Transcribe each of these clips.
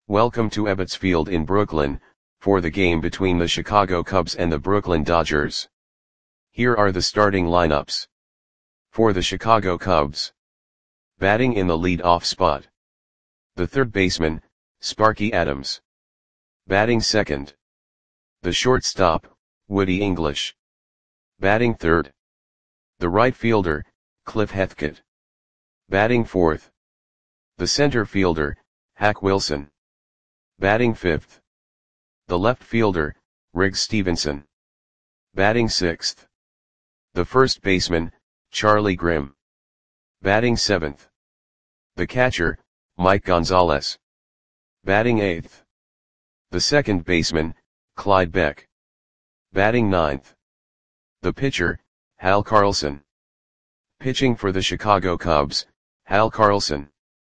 Welcome to Ebbets Field in Brooklyn, for the game between the Chicago Cubs and the Brooklyn Dodgers. Here are the starting lineups. For the Chicago Cubs. Batting in the lead-off spot. The third baseman, Sparky Adams. Batting second. The shortstop, Woody English. Batting third. The right fielder, Cliff Hethkett. Batting fourth. The center fielder, Hack Wilson. Batting fifth. The left fielder, Riggs Stephenson. Batting sixth. The first baseman, Charlie Grimm. Batting seventh. The catcher, Mike Gonzalez. Batting eighth. The second baseman, Clyde Beck. Batting ninth. The pitcher, Hal Carlson. Pitching for the Chicago Cubs, Hal Carlson.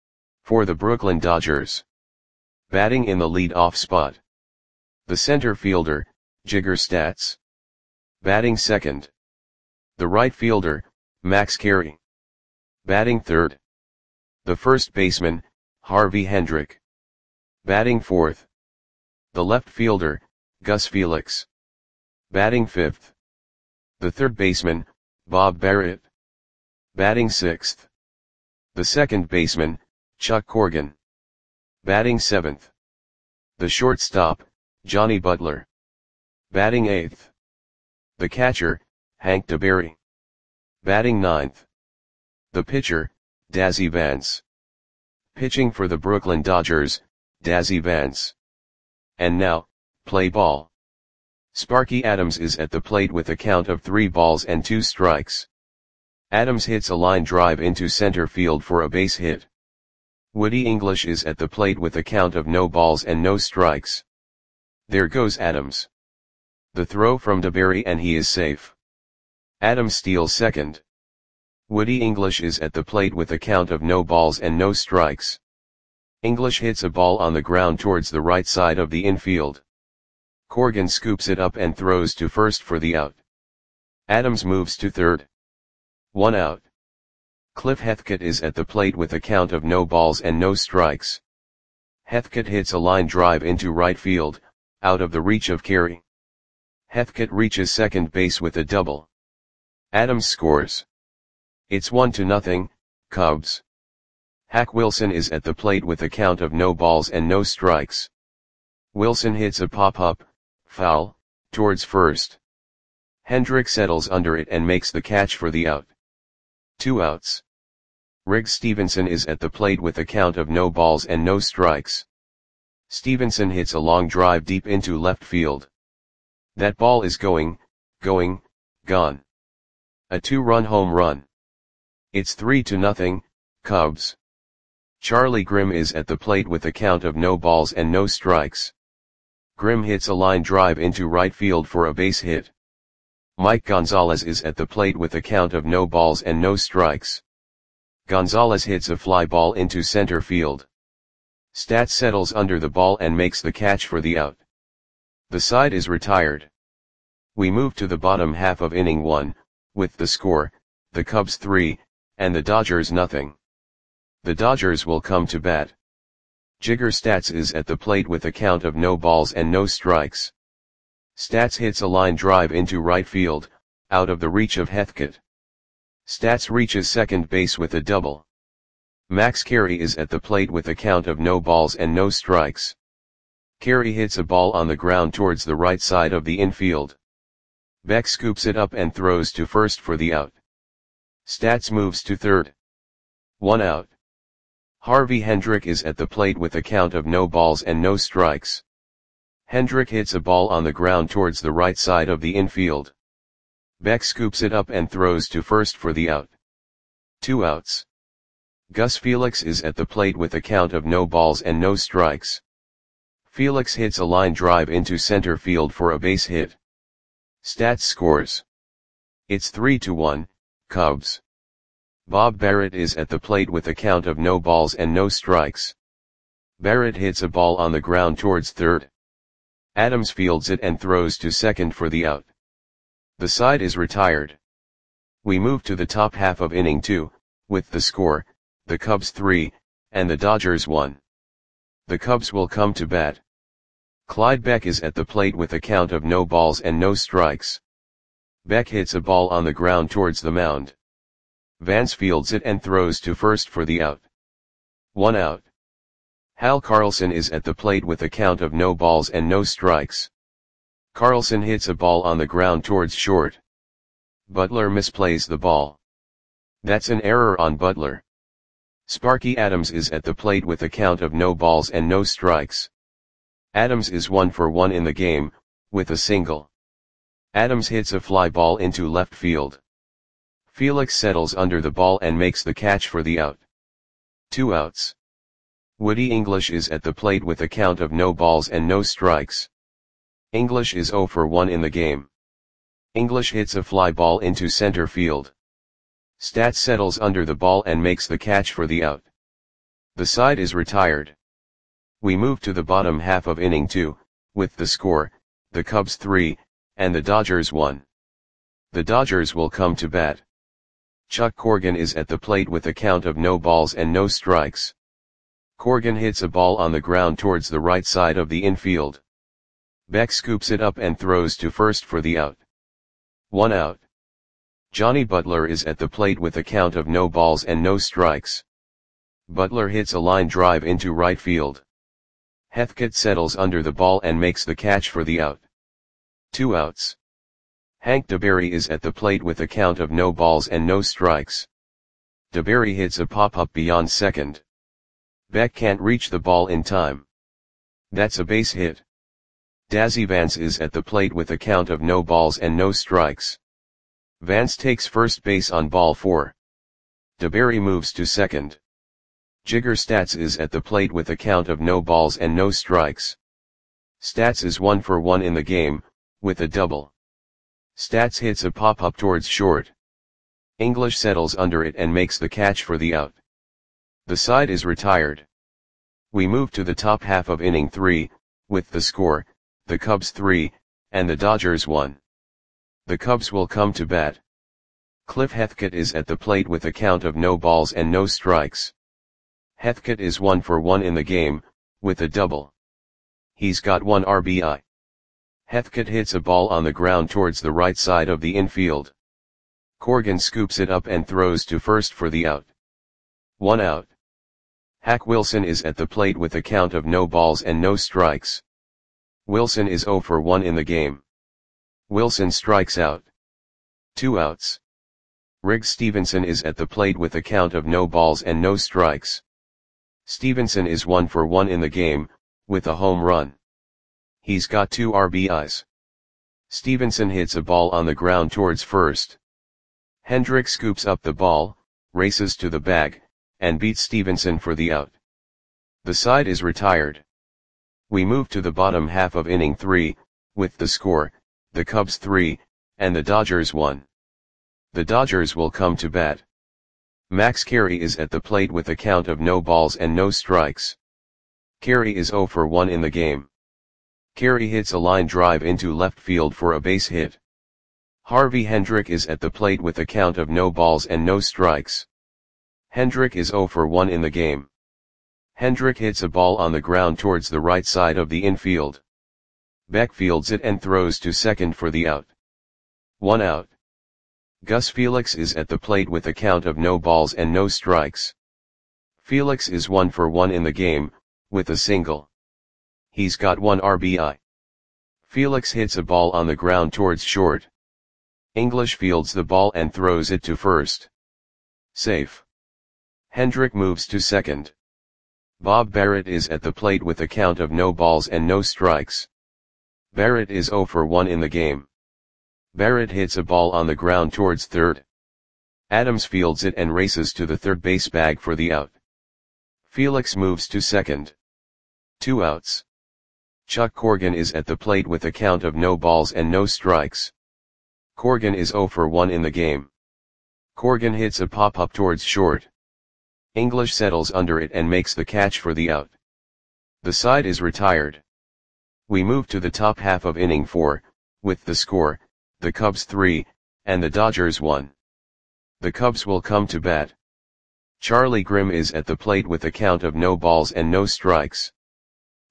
For the Brooklyn Dodgers. Batting in the lead-off spot. The center fielder, Jigger Statz. Batting second. The right fielder, Max Carey. Batting third. The first baseman, Harvey Hendrick. Batting fourth. The left fielder, Gus Felix. Batting fifth. The third baseman, Bob Barrett. Batting sixth. The second baseman, Chuck Corgan. Batting seventh. The shortstop, Johnny Butler. Batting eighth. The catcher, Hank DeBerry. Batting ninth. The pitcher, Dazzy Vance. Pitching for the Brooklyn Dodgers, Dazzy Vance. And now, play ball. Sparky Adams is at the plate with a count of 3 balls and 2 strikes. Adams hits a line drive into center field for a base hit. Woody English is at the plate with a count of no balls and no strikes. There goes Adams. The throw from DeBerry and he is safe. Adams steals second. Woody English is at the plate with a count of no balls and no strikes. English hits a ball on the ground towards the right side of the infield. Corgan scoops it up and throws to first for the out. Adams moves to third. 1 out. Cliff Hethkett is at the plate with a count of no balls and no strikes. Hethkett hits a line drive into right field, out of the reach of Carey. Hethkett reaches second base with a double. Adams scores. It's 1-0, Cubs. Hack Wilson is at the plate with a count of no balls and no strikes. Wilson hits a pop-up, foul, towards first. Hendrick settles under it and makes the catch for the out. 2 outs. Riggs Stephenson is at the plate with a count of no balls and no strikes. Stephenson hits a long drive deep into left field. That ball is gone. A 2-run home run. It's 3-0, Cubs. Charlie Grimm is at the plate with a count of no balls and no strikes. Grimm hits a line drive into right field for a base hit. Mike Gonzalez is at the plate with a count of no balls and no strikes. Gonzalez hits a fly ball into center field. Statz settles under the ball and makes the catch for the out. The side is retired. We move to the bottom half of inning 1, with the score, the Cubs 3, and the Dodgers nothing. The Dodgers will come to bat. Jigger Statz is at the plate with a count of no balls and no strikes. Statz hits a line drive into right field, out of the reach of Hethkett. Statz reaches second base with a double. Max Carey is at the plate with a count of no balls and no strikes. Carey hits a ball on the ground towards the right side of the infield. Beck scoops it up and throws to first for the out. Statz moves to third. 1 out. Harvey Hendrick is at the plate with a count of no balls and no strikes. Hendrick hits a ball on the ground towards the right side of the infield. Beck scoops it up and throws to first for the out. 2 outs. Gus Felix is at the plate with a count of no balls and no strikes. Felix hits a line drive into center field for a base hit. Statz scores. It's 3-1, Cubs. Bob Barrett is at the plate with a count of no balls and no strikes. Barrett hits a ball on the ground towards third. Adams fields it and throws to second for the out. The side is retired. We move to the top half of inning 2, with the score, the Cubs 3, and the Dodgers 1. The Cubs will come to bat. Clyde Beck is at the plate with a count of no balls and no strikes. Beck hits a ball on the ground towards the mound. Vance fields it and throws to first for the out. 1 out. Hal Carlson is at the plate with a count of no balls and no strikes. Carlson hits a ball on the ground towards short. Butler misplays the ball. That's an error on Butler. Sparky Adams is at the plate with a count of no balls and no strikes. Adams is 1 for 1 in the game, with a single. Adams hits a fly ball into left field. Felix settles under the ball and makes the catch for the out. 2 outs. Woody English is at the plate with a count of no balls and no strikes. English is 0 for 1 in the game. English hits a fly ball into center field. Stats settles under the ball and makes the catch for the out. The side is retired. We move to the bottom half of inning 2, with the score, the Cubs 3, and the Dodgers 1. The Dodgers will come to bat. Chuck Corgan is at the plate with a count of no balls and no strikes. Corgan hits a ball on the ground towards the right side of the infield. Beck scoops it up and throws to first for the out. 1 out. Johnny Butler is at the plate with a count of no balls and no strikes. Butler hits a line drive into right field. Heathcote settles under the ball and makes the catch for the out. 2 outs. Hank DeBerry is at the plate with a count of no balls and no strikes. DeBerry hits a pop-up beyond second. Beck can't reach the ball in time. That's a base hit. Dazzy Vance is at the plate with a count of no balls and no strikes. Vance takes first base on ball 4. DeBerry moves to second. Jigger Stats is at the plate with a count of no balls and no strikes. Stats is 1 for 1 in the game, with a double. Stats hits a pop-up towards short. English settles under it and makes the catch for the out. The side is retired. We move to the top half of inning 3, with the score, the Cubs 3, and the Dodgers 1. The Cubs will come to bat. Cliff Heathcote is at the plate with a count of no balls and no strikes. Heathcote is 1 for 1 in the game, with a double. He's got 1 RBI. Heathcote hits a ball on the ground towards the right side of the infield. Corgan scoops it up and throws to first for the out. 1 out. Hack Wilson is at the plate with a count of no balls and no strikes. Wilson is 0 for 1 in the game. Wilson strikes out. 2 outs. Riggs Stevenson is at the plate with a count of no balls and no strikes. Stevenson is 1 for 1 in the game, with a home run. He's got 2 RBIs. Stevenson hits a ball on the ground towards first. Hendrick scoops up the ball, races to the bag, and beats Stevenson for the out. The side is retired. We move to the bottom half of inning 3, with the score, the Cubs 3, and the Dodgers 1. The Dodgers will come to bat. Max Carey is at the plate with a count of no balls and no strikes. Carey is 0 for 1 in the game. Carey hits a line drive into left field for a base hit. Harvey Hendrick is at the plate with a count of no balls and no strikes. Hendrick is 0 for 1 in the game. Hendrick hits a ball on the ground towards the right side of the infield. Beck fields it and throws to second for the out. 1 out. Gus Felix is at the plate with a count of no balls and no strikes. Felix is 1 for 1 in the game, with a single. He's got 1 RBI. Felix hits a ball on the ground towards short. English fields the ball and throws it to first. Safe. Hendrick moves to second. Bob Barrett is at the plate with a count of no balls and no strikes. Barrett is 0 for 1 in the game. Barrett hits a ball on the ground towards third. Adams fields it and races to the third base bag for the out. Felix moves to second. 2 outs. Chuck Corgan is at the plate with a count of no balls and no strikes. Corgan is 0 for 1 in the game. Corgan hits a pop-up towards short. English settles under it and makes the catch for the out. The side is retired. We move to the top half of inning 4, with the score, the Cubs 3, and the Dodgers 1. The Cubs will come to bat. Charlie Grimm is at the plate with a count of no balls and no strikes.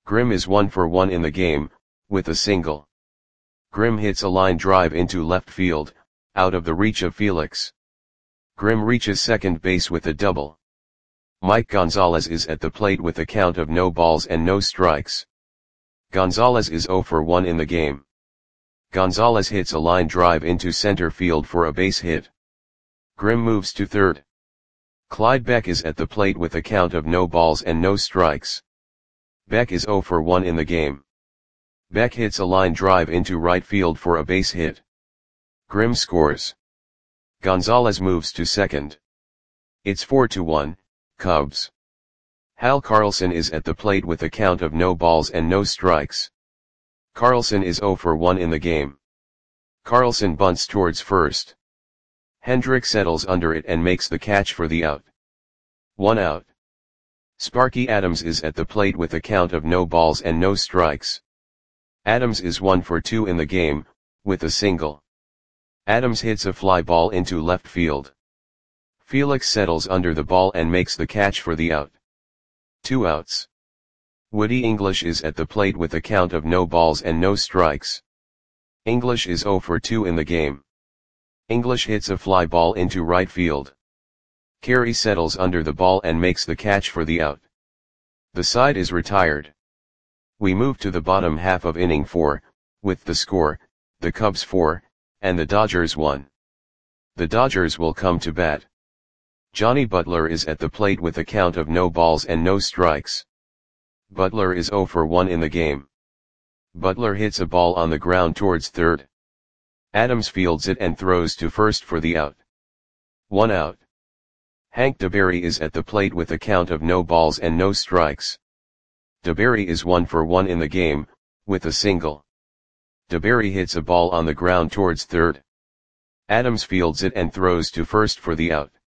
Grimm is 1 for 1 in the game, with a single. Grimm hits a line drive into left field, out of the reach of Felix. Grimm reaches second base with a double. Mike Gonzalez is at the plate with a count of no balls and no strikes. Gonzalez is 0 for 1 in the game. Gonzalez hits a line drive into center field for a base hit. Grimm moves to third. Clyde Beck is at the plate with a count of no balls and no strikes. Beck is 0 for 1 in the game. Beck hits a line drive into right field for a base hit. Grimm scores. Gonzalez moves to second. It's 4-1, Cubs. Hal Carlson is at the plate with a count of no balls and no strikes. Carlson is 0 for 1 in the game. Carlson bunts towards first. Hendrick settles under it and makes the catch for the out. 1 out. Sparky Adams is at the plate with a count of no balls and no strikes. Adams is 1 for 2 in the game, with a single. Adams hits a fly ball into left field. Felix settles under the ball and makes the catch for the out. 2 outs. Woody English is at the plate with a count of no balls and no strikes. English is 0 for 2 in the game. English hits a fly ball into right field. Carey settles under the ball and makes the catch for the out. The side is retired. We move to the bottom half of inning 4, with the score, the Cubs 4, and the Dodgers 1. The Dodgers will come to bat. Johnny Butler is at the plate with a count of no balls and no strikes. Butler is 0 for 1 in the game. Butler hits a ball on the ground towards third. Adams fields it and throws to first for the out. 1 out. Hank DeBerry is at the plate with a count of no balls and no strikes. DeBerry is 1 for 1 in the game, with a single. DeBerry hits a ball on the ground towards third. Adams fields it and throws to first for the out.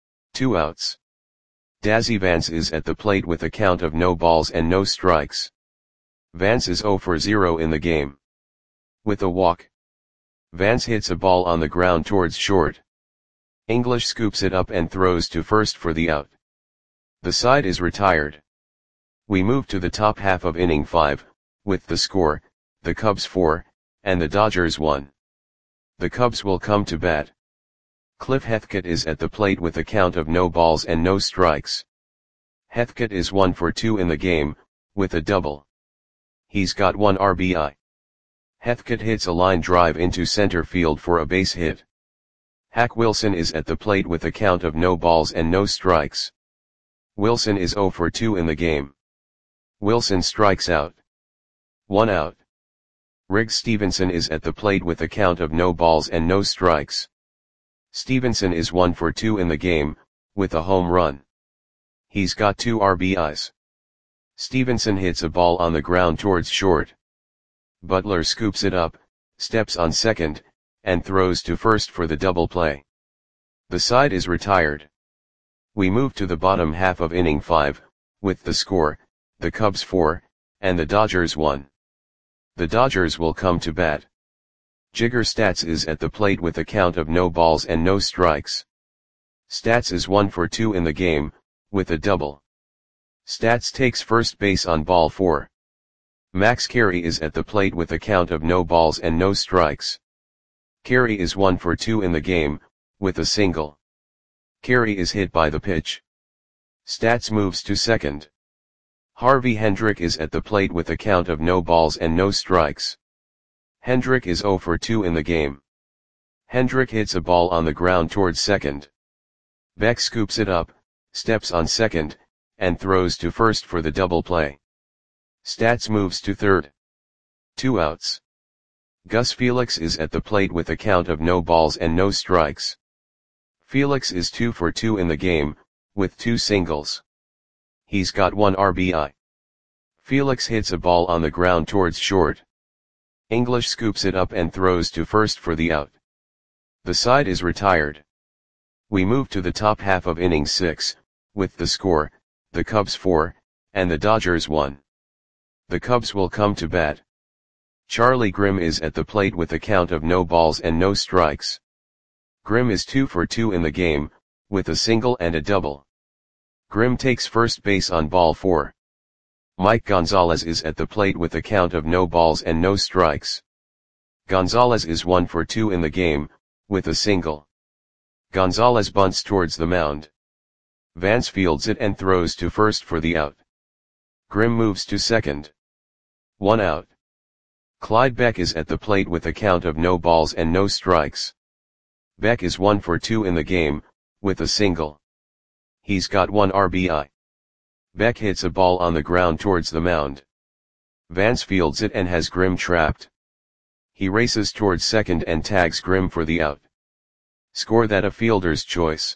2 outs. Dazzy Vance is at the plate with a count of no balls and no strikes. Vance is 0 for 0 in the game. With a walk. Vance hits a ball on the ground towards short. English scoops it up and throws to first for the out. The side is retired. We move to the top half of inning 5, with the score, the Cubs 4, and the Dodgers 1. The Cubs will come to bat. Cliff Heathcote is at the plate with a count of no balls and no strikes. Heathcote is 1 for 2 in the game, with a double. He's got 1 RBI. Heathcote hits a line drive into center field for a base hit. Hack Wilson is at the plate with a count of no balls and no strikes. Wilson is 0 for 2 in the game. Wilson strikes out. 1 out. Riggs Stevenson is at the plate with a count of no balls and no strikes. Stevenson is 1 for 2 in the game, with a home run. He's got 2 RBIs. Stevenson hits a ball on the ground towards short. Butler scoops it up, steps on second, and throws to first for the double play. The side is retired. We move to the bottom half of inning 5, with the score, the Cubs 4, and the Dodgers 1. The Dodgers will come to bat. Jigger Stats is at the plate with a count of no balls and no strikes. Stats is 1 for 2 in the game, with a double. Stats takes first base on ball 4. Max Carey is at the plate with a count of no balls and no strikes. Carey is 1 for 2 in the game, with a single. Carey is hit by the pitch. Stats moves to second. Harvey Hendrick is at the plate with a count of no balls and no strikes. Hendrick is 0 for 2 in the game. Hendrick hits a ball on the ground towards second. Beck scoops it up, steps on second, and throws to first for the double play. Stats moves to third. 2 outs. Gus Felix is at the plate with a count of no balls and no strikes. Felix is 2 for 2 in the game, with 2 singles. He's got 1 RBI. Felix hits a ball on the ground towards short. English scoops it up and throws to first for the out. The side is retired. We move to the top half of inning 6, with the score, the Cubs 4, and the Dodgers 1. The Cubs will come to bat. Charlie Grimm is at the plate with a count of no balls and no strikes. Grimm is 2 for 2 in the game, with a single and a double. Grimm takes first base on ball 4. Mike Gonzalez is at the plate with a count of no balls and no strikes. Gonzalez is 1 for 2 in the game, with a single. Gonzalez bunts towards the mound. Vance fields it and throws to first for the out. Grimm moves to second. 1 out. Clyde Beck is at the plate with a count of no balls and no strikes. Beck is 1 for 2 in the game, with a single. He's got 1 RBI. Beck hits a ball on the ground towards the mound. Vance fields it and has Grimm trapped. He races towards second and tags Grimm for the out. Score that a fielder's choice.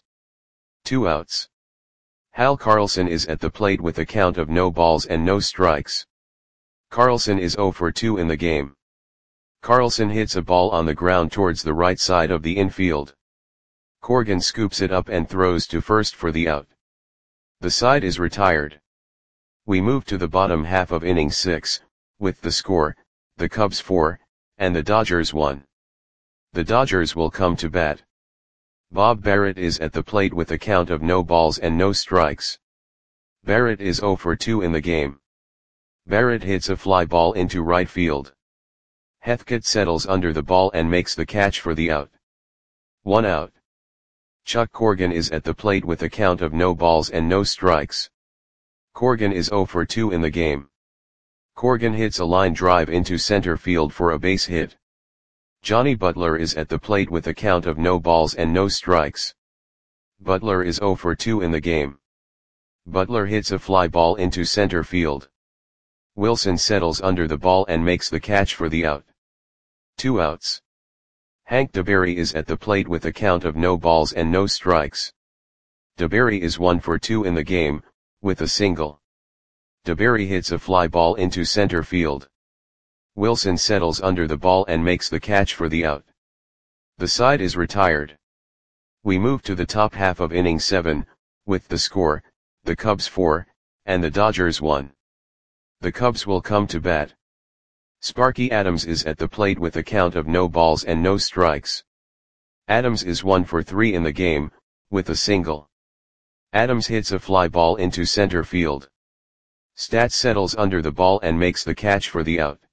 2 outs. Hal Carlson is at the plate with a count of no balls and no strikes. Carlson is 0 for 2 in the game. Carlson hits a ball on the ground towards the right side of the infield. Corgan scoops it up and throws to first for the out. The side is retired. We move to the bottom half of inning 6, with the score, the Cubs 4, and the Dodgers 1. The Dodgers will come to bat. Bob Barrett is at the plate with a count of no balls and no strikes. Barrett is 0 for 2 in the game. Barrett hits a fly ball into right field. Heathcote settles under the ball and makes the catch for the out. 1 out. Chuck Corgan is at the plate with a count of no balls and no strikes. Corgan is 0 for 2 in the game. Corgan hits a line drive into center field for a base hit. Johnny Butler is at the plate with a count of no balls and no strikes. Butler is 0 for 2 in the game. Butler hits a fly ball into center field. Wilson settles under the ball and makes the catch for the out. 2 outs. Hank DeBerry is at the plate with a count of no balls and no strikes. DeBerry is 1 for 2 in the game, with a single. DeBerry hits a fly ball into center field. Wilson settles under the ball and makes the catch for the out. The side is retired. We move to the top half of inning 7, with the score, the Cubs 4, and the Dodgers 1. The Cubs will come to bat. Sparky Adams is at the plate with a count of no balls and no strikes. Adams is 1 for 3 in the game, with a single. Adams hits a fly ball into center field. Stats settles under the ball and makes the catch for the out.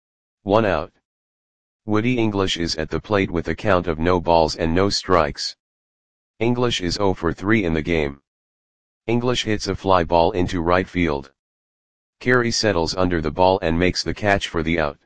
1 out. Woody English is at the plate with a count of no balls and no strikes. English is 0 for 3 in the game. English hits a fly ball into right field. Carey settles under the ball and makes the catch for the out.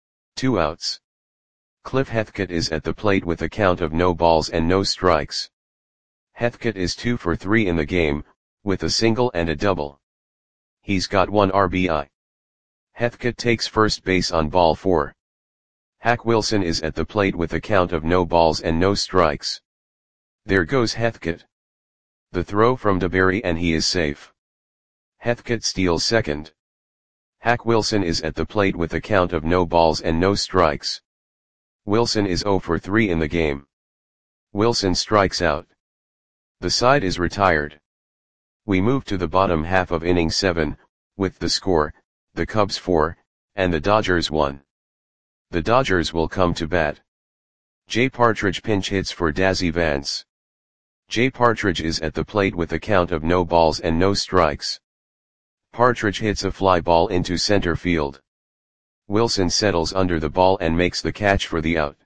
2 outs. Cliff Heathcote is at the plate with a count of no balls and no strikes. Heathcote is 2 for 3 in the game, with a single and a double. He's got 1 RBI. Heathcote takes first base on ball 4. Hack Wilson is at the plate with a count of no balls and no strikes. There goes Heathcote. The throw from DeBerry and he is safe. Heathcote steals second. Hack Wilson is at the plate with a count of no balls and no strikes. Wilson is 0 for 3 in the game. Wilson strikes out. The side is retired. We move to the bottom half of inning 7, with the score, the Cubs 4, and the Dodgers 1. The Dodgers will come to bat. Jay Partridge pinch hits for Dazzy Vance. Jay Partridge is at the plate with a count of no balls and no strikes. Partridge hits a fly ball into center field. Wilson settles under the ball and makes the catch for the out.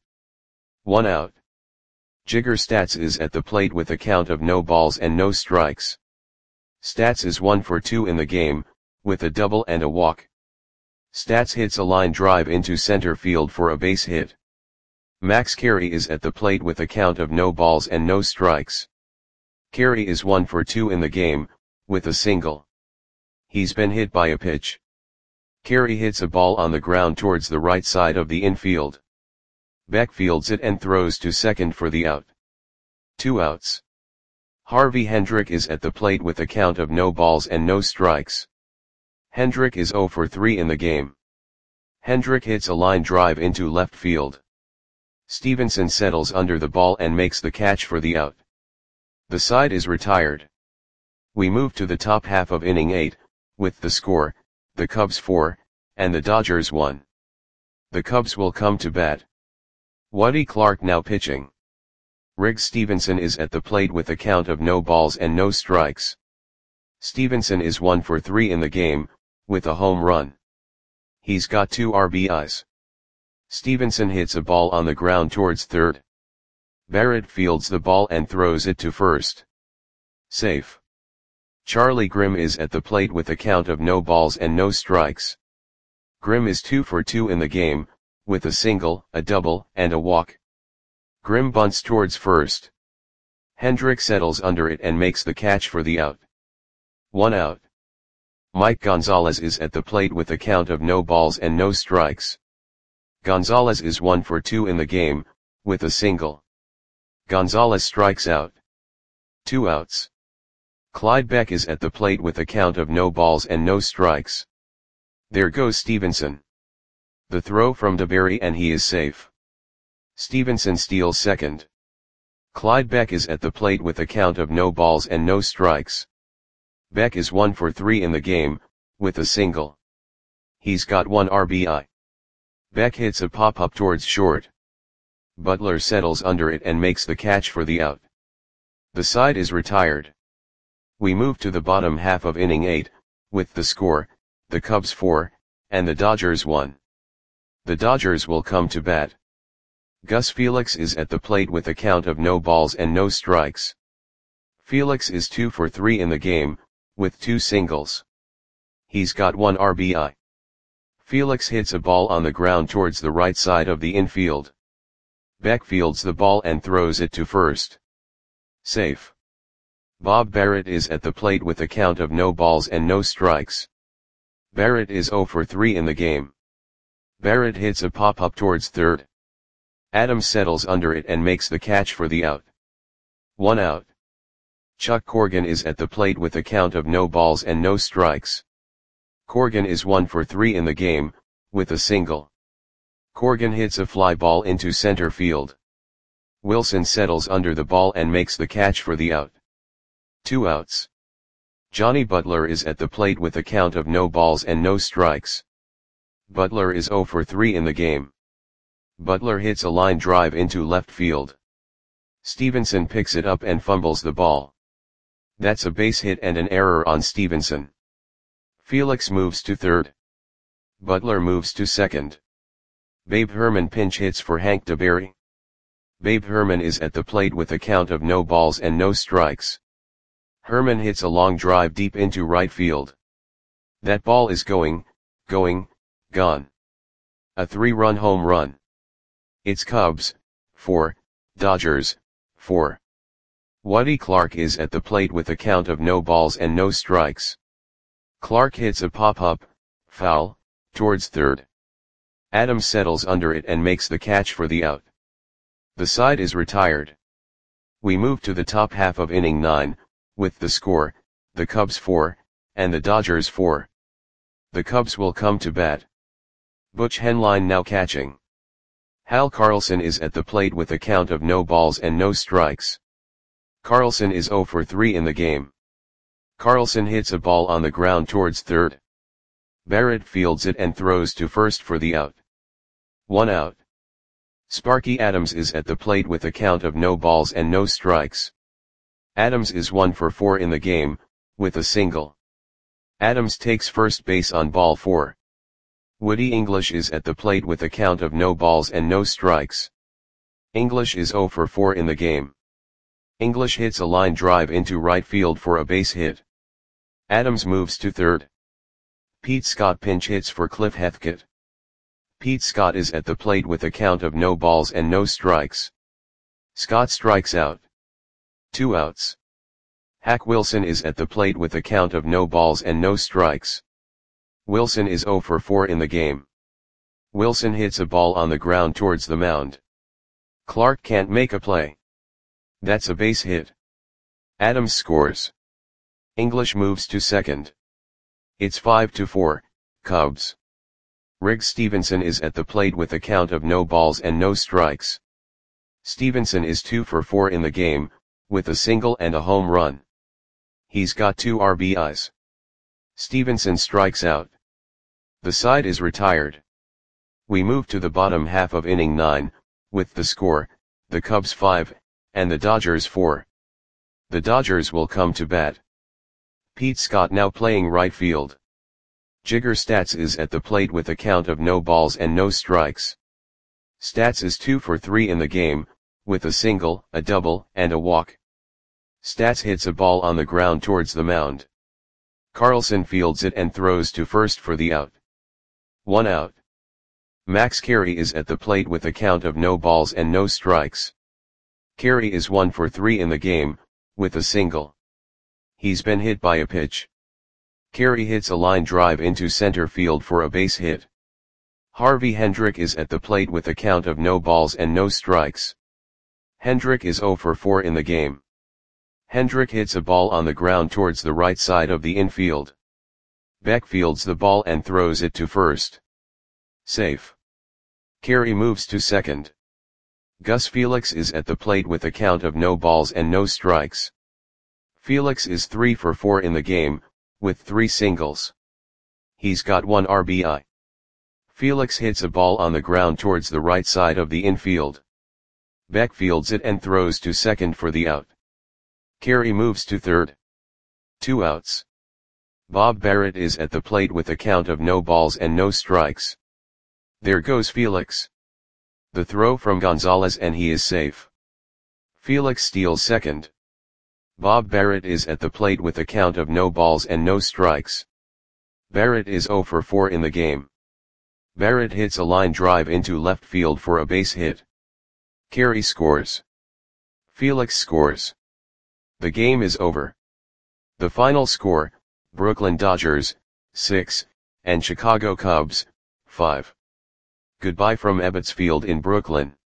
1 out. Jigger Stats is at the plate with a count of no balls and no strikes. Stats is 1 for 2 in the game, with a double and a walk. Stats hits a line drive into center field for a base hit. Max Carey is at the plate with a count of no balls and no strikes. Carey is 1 for 2 in the game, with a single. He's been hit by a pitch. Carey hits a ball on the ground towards the right side of the infield. Beck fields it and throws to second for the out. 2 outs. Harvey Hendrick is at the plate with a count of no balls and no strikes. Hendrick is 0 for 3 in the game. Hendrick hits a line drive into left field. Stevenson settles under the ball and makes the catch for the out. The side is retired. We move to the top half of inning 8, with the score, the Cubs 4, and the Dodgers 1. The Cubs will come to bat. Woody Clark now pitching. Riggs Stevenson is at the plate with a count of no balls and no strikes. Stevenson is 1 for 3 in the game, with a home run. He's got 2 RBIs. Stevenson hits a ball on the ground towards third. Barrett fields the ball and throws it to first. Safe. Charlie Grimm is at the plate with a count of no balls and no strikes. Grimm is 2 for 2 in the game, with a single, a double, and a walk. Grimm bunts towards first. Hendrick settles under it and makes the catch for the out. 1 out. Mike Gonzalez is at the plate with a count of no balls and no strikes. Gonzalez is 1 for 2 in the game, with a single. Gonzalez strikes out. 2 outs. Clyde Beck is at the plate with a count of no balls and no strikes. There goes Stevenson. The throw from DeBerry and he is safe. Stevenson steals second. Clyde Beck is at the plate with a count of no balls and no strikes. Beck is 1 for 3 in the game, with a single. He's got 1 RBI. Beck hits a pop-up towards short. Butler settles under it and makes the catch for the out. The side is retired. We move to the bottom half of inning 8, with the score, the Cubs 4, and the Dodgers 1. The Dodgers will come to bat. Gus Felix is at the plate with a count of no balls and no strikes. Felix is 2 for 3 in the game, with 2 singles. He's got 1 RBI. Felix hits a ball on the ground towards the right side of the infield. Beck fields the ball and throws it to first. Safe. Bob Barrett is at the plate with a count of no balls and no strikes. Barrett is 0 for 3 in the game. Barrett hits a pop-up towards third. Adams settles under it and makes the catch for the out. 1 out. Chuck Corgan is at the plate with a count of no balls and no strikes. Corgan is 1 for 3 in the game, with a single. Corgan hits a fly ball into center field. Wilson settles under the ball and makes the catch for the out. 2 outs. Johnny Butler is at the plate with a count of no balls and no strikes. Butler is 0 for 3 in the game. Butler hits a line drive into left field. Stevenson picks it up and fumbles the ball. That's a base hit and an error on Stevenson. Felix moves to third. Butler moves to second. Babe Herman pinch hits for Hank DeBerry. Babe Herman is at the plate with a count of no balls and no strikes. Herman hits a long drive deep into right field. That ball is gone. A 3-run home run. It's Cubs 4, Dodgers 4. Woody Clark is at the plate with a count of no balls and no strikes. Clark hits a pop-up, foul, towards third. Adams settles under it and makes the catch for the out. The side is retired. We move to the top half of inning 9, with the score, the Cubs 4, and the Dodgers 4. The Cubs will come to bat. Butch Henline now catching. Hal Carlson is at the plate with a count of no balls and no strikes. Carlson is 0 for 3 in the game. Carlson hits a ball on the ground towards third. Barrett fields it and throws to first for the out. 1 out. Sparky Adams is at the plate with a count of no balls and no strikes. Adams is 1 for 4 in the game, with a single. Adams takes first base on ball 4. Woody English is at the plate with a count of no balls and no strikes. English is 0 for 4 in the game. English hits a line drive into right field for a base hit. Adams moves to third. Pete Scott pinch hits for Cliff Heathcote. Pete Scott is at the plate with a count of no balls and no strikes. Scott strikes out. 2 outs. Hack Wilson is at the plate with a count of no balls and no strikes. Wilson is 0 for 4 in the game. Wilson hits a ball on the ground towards the mound. Clark can't make a play. That's a base hit. Adams scores. English moves to second. It's 5-4, Cubs. Riggs Stevenson is at the plate with a count of no balls and no strikes. Stevenson is 2 for 4 in the game, with a single and a home run. He's got 2 RBIs. Stevenson strikes out. The side is retired. We move to the bottom half of inning 9, with the score, the Cubs 5, and the Dodgers 4. The Dodgers will come to bat. Pete Scott now playing right field. Jigger Stats is at the plate with a count of no balls and no strikes. Stats is 2 for 3 in the game, with a single, a double, and a walk. Stats hits a ball on the ground towards the mound. Carlson fields it and throws to first for the out. 1 out. Max Carey is at the plate with a count of no balls and no strikes. Carey is 1 for 3 in the game, with a single. He's been hit by a pitch. Carey hits a line drive into center field for a base hit. Harvey Hendrick is at the plate with a count of no balls and no strikes. Hendrick is 0 for 4 in the game. Hendrick hits a ball on the ground towards the right side of the infield. Beck fields the ball and throws it to first. Safe. Carey moves to second. Gus Felix is at the plate with a count of no balls and no strikes. Felix is 3 for 4 in the game, with 3 singles. He's got 1 RBI. Felix hits a ball on the ground towards the right side of the infield. Beck fields it and throws to second for the out. Carey moves to third. 2 outs. Bob Barrett is at the plate with a count of no balls and no strikes. There goes Felix. The throw from Gonzalez and he is safe. Felix steals second. Bob Barrett is at the plate with a count of no balls and no strikes. Barrett is 0 for 4 in the game. Barrett hits a line drive into left field for a base hit. Carey scores. Felix scores. The game is over. The final score, Brooklyn Dodgers, 6, and Chicago Cubs, 5. Goodbye from Ebbets Field in Brooklyn.